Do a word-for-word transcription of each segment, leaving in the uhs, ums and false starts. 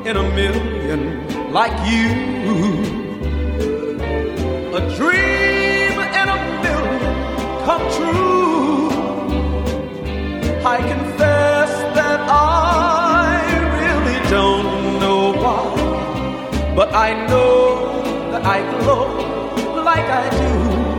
in a million like you. A dream in a million come true. I confess that I really don't know why, but I know that I glow like I do.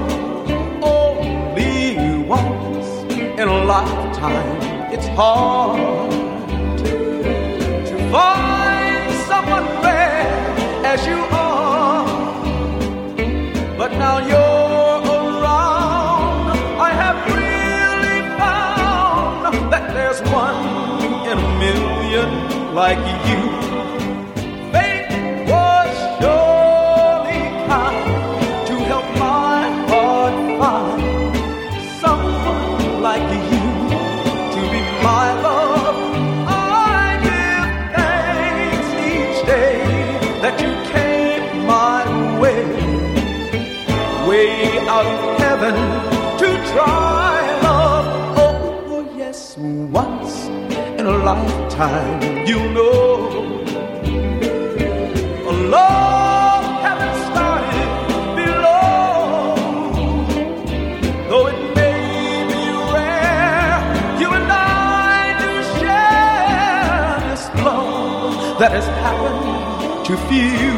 Only once in a lifetime, it's hard to find someone rare as you are. But now you're around, I have really found that there's one in a million like you. Fate was surely kind to help my heart find someone like you to be my love. I give thanks each day that you came my way, way out of heaven to try love. Oh yes, once in a lifetime, you know, a love heaven started below. Though it may be rare, you and I do share this love that has happened to few.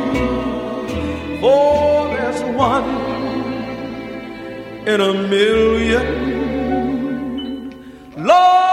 For there's one in a million. Lord,